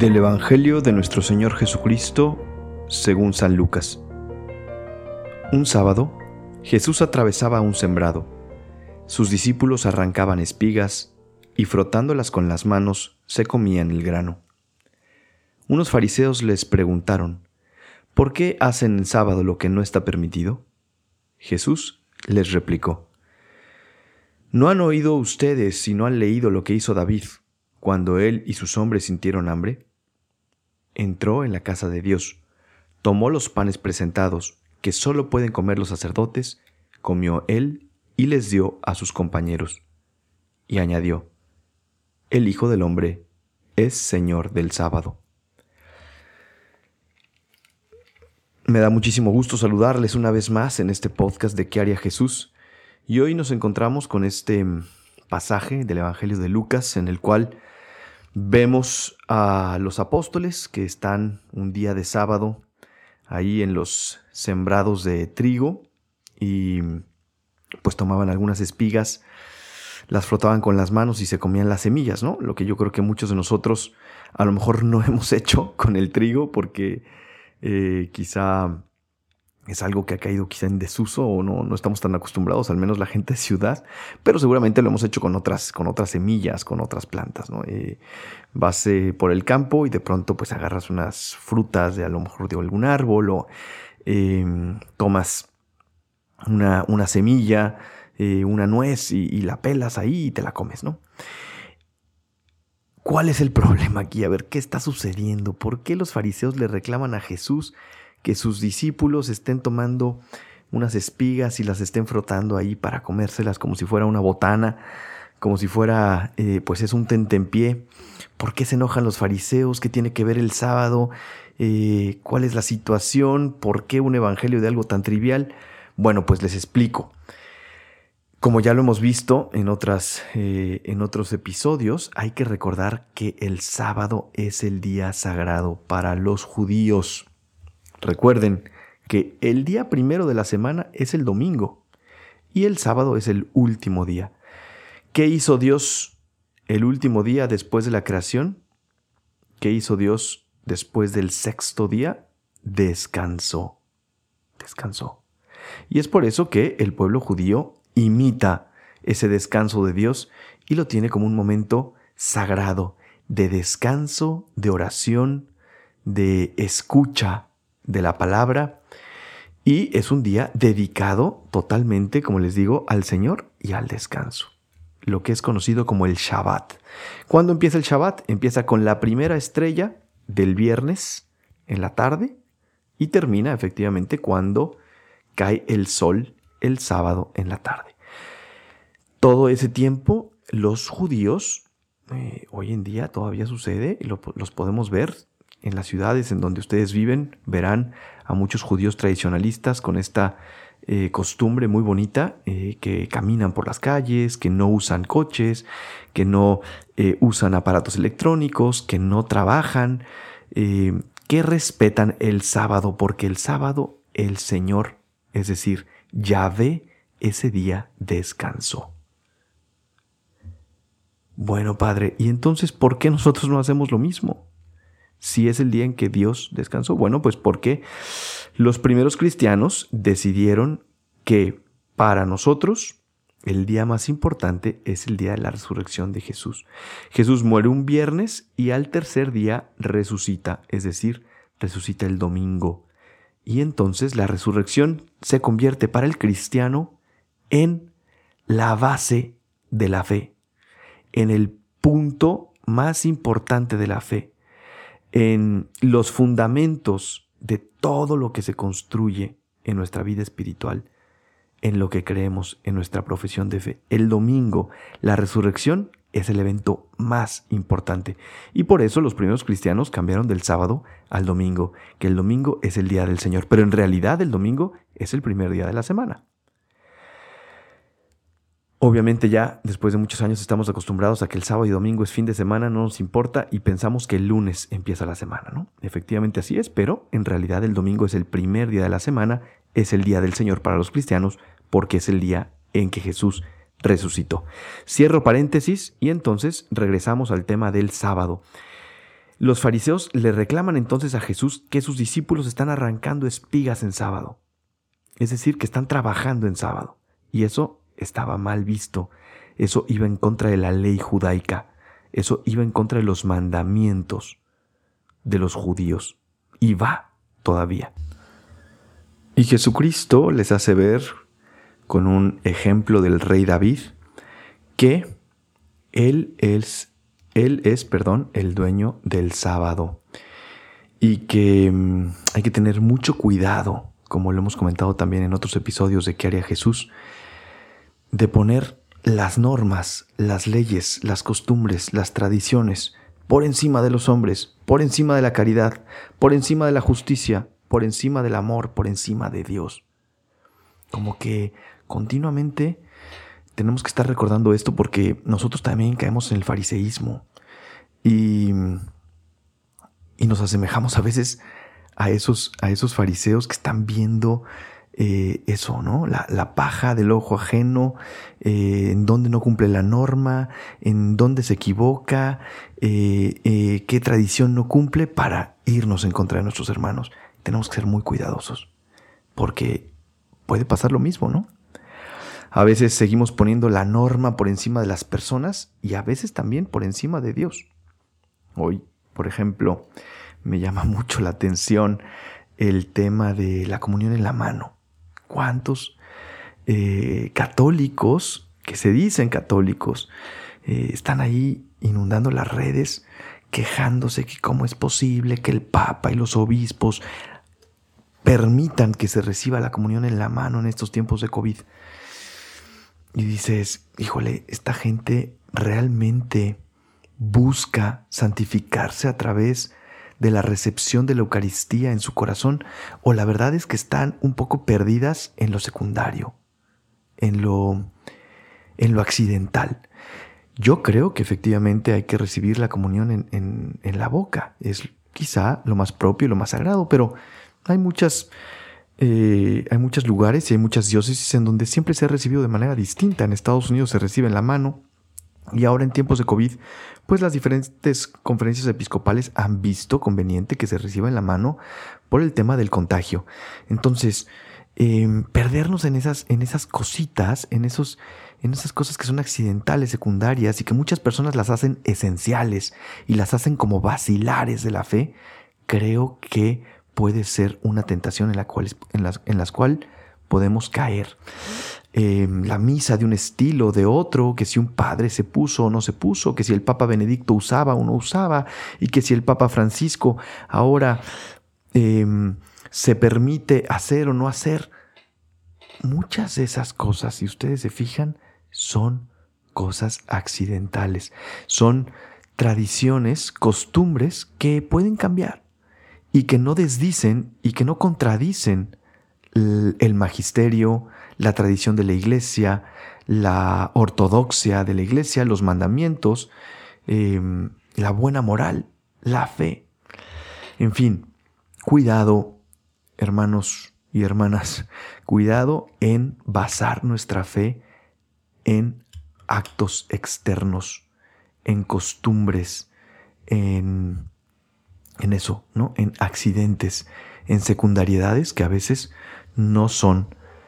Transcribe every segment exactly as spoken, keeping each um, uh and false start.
Del Evangelio de nuestro Señor Jesucristo, según San Lucas. Un sábado, Jesús atravesaba un sembrado. Sus discípulos arrancaban espigas y frotándolas con las manos se comían el grano. Unos fariseos les preguntaron: ¿por qué hacen el sábado lo que no está permitido? Jesús les replicó: ¿no han oído ustedes si no han leído lo que hizo David cuando él y sus hombres sintieron hambre? Entró en la casa de Dios, tomó los panes presentados, que solo pueden comer los sacerdotes, comió él y les dio a sus compañeros. Y añadió: el Hijo del Hombre es Señor del sábado. Me da muchísimo gusto saludarles una vez más en este podcast de ¿Qué haría Jesús? Y hoy nos encontramos con este pasaje del Evangelio de Lucas en el cual vemos a los apóstoles que están un día de sábado ahí en los sembrados de trigo y pues tomaban algunas espigas, las frotaban con las manos y se comían las semillas, ¿no? Lo que yo creo que muchos de nosotros a lo mejor no hemos hecho con el trigo porque eh, quizá es algo que ha caído quizá en desuso o no, no estamos tan acostumbrados, al menos la gente de ciudad, pero seguramente lo hemos hecho con otras, con otras semillas, con otras plantas, ¿no? Eh, vas eh, por el campo y de pronto pues agarras unas frutas de a lo mejor de algún árbol o eh, tomas una, una semilla, eh, una nuez y, y la pelas ahí y te la comes, ¿no? ¿Cuál es el problema aquí? A ver, ¿qué está sucediendo? ¿Por qué los fariseos le reclaman a Jesús que sus discípulos estén tomando unas espigas y las estén frotando ahí para comérselas como si fuera una botana, como si fuera, eh, pues es un tentempié? ¿Por qué se enojan los fariseos? ¿Qué tiene que ver el sábado? Eh, ¿Cuál es la situación? ¿Por qué un evangelio de algo tan trivial? Bueno, pues les explico. Como ya lo hemos visto en, otras, eh, en otros episodios, hay que recordar que el sábado es el día sagrado para los judíos. Recuerden que el día primero de la semana es el domingo y el sábado es el último día. ¿Qué hizo Dios el último día después de la creación? ¿Qué hizo Dios después del sexto día? Descansó. Descansó. Y es por eso que el pueblo judío imita ese descanso de Dios y lo tiene como un momento sagrado de descanso, de oración, de escucha de la palabra, y es un día dedicado totalmente, como les digo, al Señor y al descanso, lo que es conocido como el Shabbat. ¿Cuándo empieza el Shabbat? Empieza con la primera estrella del viernes en la tarde y termina efectivamente cuando cae el sol el sábado en la tarde. Todo ese tiempo los judíos, eh, hoy en día todavía sucede, y lo, los podemos ver en las ciudades en donde ustedes viven, verán a muchos judíos tradicionalistas con esta eh, costumbre muy bonita, eh, que caminan por las calles, que no usan coches, que no eh, usan aparatos electrónicos, que no trabajan, eh, que respetan el sábado, porque el sábado el Señor, es decir, Yahvé, ese día descansó. Bueno, Padre, ¿y entonces por qué nosotros no hacemos lo mismo? Si es el día en que Dios descansó. Bueno, pues porque los primeros cristianos decidieron que para nosotros el día más importante es el día de la resurrección de Jesús. Jesús muere un viernes y al tercer día resucita, es decir, resucita el domingo. Y entonces la resurrección se convierte para el cristiano en la base de la fe, en el punto más importante de la fe, en los fundamentos de todo lo que se construye en nuestra vida espiritual, en lo que creemos, en nuestra profesión de fe. El domingo, la resurrección, es el evento más importante. Y por eso los primeros cristianos cambiaron del sábado al domingo, que el domingo es el día del Señor. Pero en realidad el domingo es el primer día de la semana. Obviamente ya después de muchos años estamos acostumbrados a que el sábado y domingo es fin de semana, no nos importa y pensamos que el lunes empieza la semana, ¿no? Efectivamente así es, pero en realidad el domingo es el primer día de la semana, es el día del Señor para los cristianos porque es el día en que Jesús resucitó. Cierro paréntesis y entonces regresamos al tema del sábado. Los fariseos le reclaman entonces a Jesús que sus discípulos están arrancando espigas en sábado. Es decir, que están trabajando en sábado. Y eso estaba mal visto. Eso iba en contra de la ley judaica. Eso iba en contra de los mandamientos de los judíos. Y va todavía. Y Jesucristo les hace ver, con un ejemplo del rey David, que Él es, él es, perdón, el dueño del sábado. Y que um, hay que tener mucho cuidado, como lo hemos comentado también en otros episodios de ¿Qué haría Jesús?, de poner las normas, las leyes, las costumbres, las tradiciones por encima de los hombres, por encima de la caridad, por encima de la justicia, por encima del amor, por encima de Dios. Como que continuamente tenemos que estar recordando esto, porque nosotros también caemos en el fariseísmo y, y nos asemejamos a veces a esos, a esos fariseos que están viendo eh, eso, ¿no? La, la paja del ojo ajeno, eh, en dónde no cumple la norma, en dónde se equivoca, eh, eh, qué tradición no cumple, para irnos en contra de nuestros hermanos. Tenemos que ser muy cuidadosos, porque puede pasar lo mismo, ¿no? A veces seguimos poniendo la norma por encima de las personas y a veces también por encima de Dios. Hoy, por ejemplo, me llama mucho la atención el tema de la comunión en la mano. ¿Cuántos eh, católicos, que se dicen católicos, eh, están ahí inundando las redes, quejándose que cómo es posible que el Papa y los obispos permitan que se reciba la comunión en la mano en estos tiempos de COVID? Y dices, híjole, esta gente realmente busca santificarse a través de la recepción de la Eucaristía en su corazón, o la verdad es que están un poco perdidas en lo secundario, en lo, en lo accidental. Yo creo que efectivamente hay que recibir la comunión en, en, en la boca. Es quizá lo más propio y lo más sagrado, pero hay muchas, eh, hay muchos lugares y hay muchas diócesis en donde siempre se ha recibido de manera distinta. En Estados Unidos se recibe en la mano, y ahora en tiempos de COVID, pues las diferentes conferencias episcopales han visto conveniente que se reciba en la mano por el tema del contagio. Entonces, eh, perdernos en esas, en esas cositas, en, esos, en esas cosas que son accidentales, secundarias, y que muchas personas las hacen esenciales y las hacen como vacilares de la fe, creo que puede ser una tentación en la cual, en las, en las cual podemos caer. Eh, la misa de un estilo, de otro, que si un padre se puso o no se puso, que si el Papa Benedicto usaba o no usaba, y que si el Papa Francisco ahora eh, se permite hacer o no hacer. Muchas de esas cosas, si ustedes se fijan, son cosas accidentales. Son tradiciones, costumbres que pueden cambiar y que no desdicen y que no contradicen el, el magisterio, la tradición de la iglesia, la ortodoxia de la iglesia, los mandamientos, eh, la buena moral, la fe. En fin, cuidado, hermanos y hermanas, cuidado en basar nuestra fe en actos externos, en costumbres, en, en eso, ¿no? En accidentes, en secundariedades que a veces no son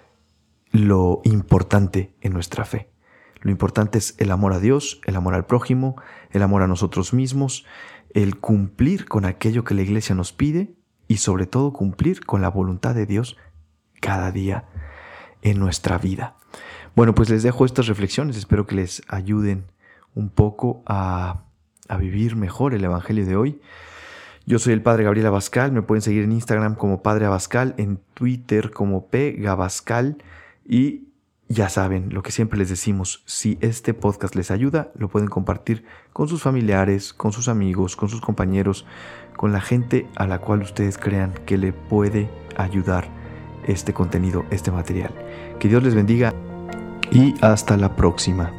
lo importante en nuestra fe. Lo importante es el amor a Dios, el amor al prójimo, el amor a nosotros mismos, el cumplir con aquello que la iglesia nos pide y sobre todo cumplir con la voluntad de Dios cada día en nuestra vida. Bueno, pues les dejo estas reflexiones, espero que les ayuden un poco a, a vivir mejor el Evangelio de hoy. Yo soy el Padre Gabriel Abascal, me pueden seguir en Instagram como Padre Abascal, en Twitter como P Gabascal. Y ya saben, lo que siempre les decimos, si este podcast les ayuda, lo pueden compartir con sus familiares, con sus amigos, con sus compañeros, con la gente a la cual ustedes crean que le puede ayudar este contenido, este material. Que Dios les bendiga y hasta la próxima.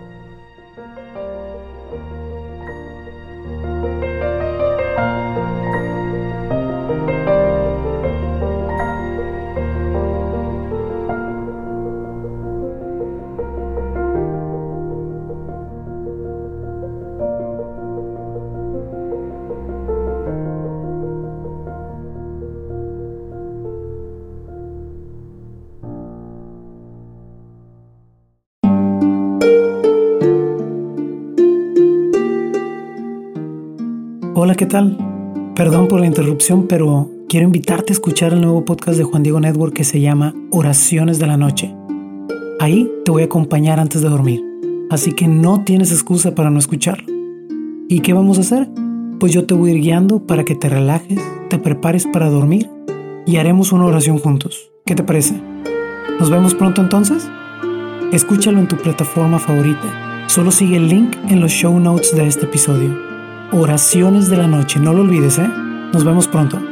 Hola, ¿qué tal? Perdón por la interrupción, pero quiero invitarte a escuchar el nuevo podcast de Juan Diego Network que se llama Oraciones de la Noche. Ahí te voy a acompañar antes de dormir, así que no tienes excusa para no escucharlo. ¿Y qué vamos a hacer? Pues yo te voy a ir guiando para que te relajes, te prepares para dormir y haremos una oración juntos. ¿Qué te parece? ¿Nos vemos pronto entonces? Escúchalo en tu plataforma favorita. Solo sigue el link en los show notes de este episodio. Oraciones de la Noche, no lo olvides, ¿eh? Nos vemos pronto.